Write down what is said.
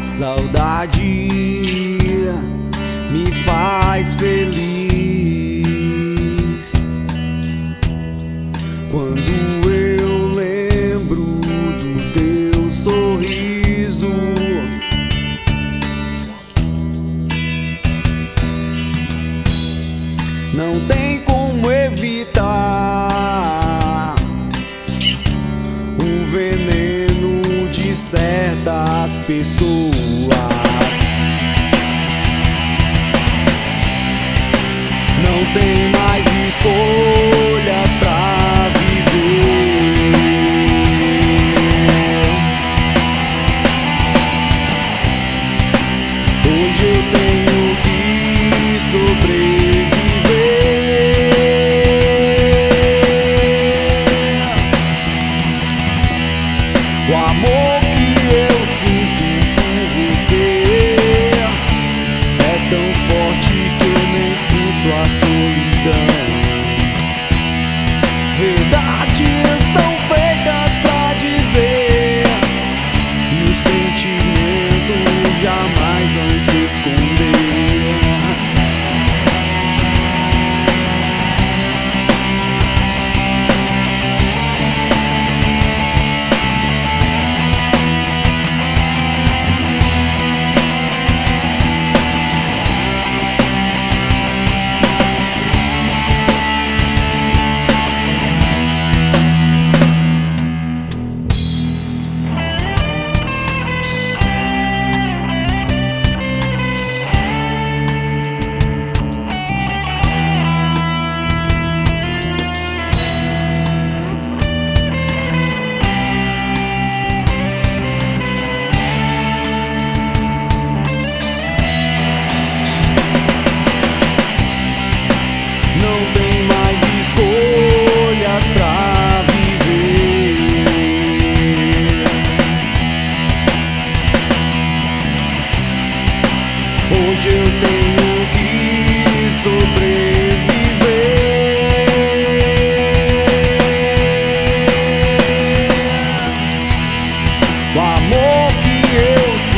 saudade me faz feliz quando eu lembro do teu sorriso. Não tem como evitar o veneno de certas pessoas. Não tem mais escolhas pra viver. Hoje eu tenho que sobreviver. O amor que eu sinto por você é tão forte que eu nem sinto a solidão. Verdades são feitas pra dizer, e o sentimento jamais vão se esconder. Não tem mais escolhas pra viver. Hoje eu tenho que sobreviver. O amor que eu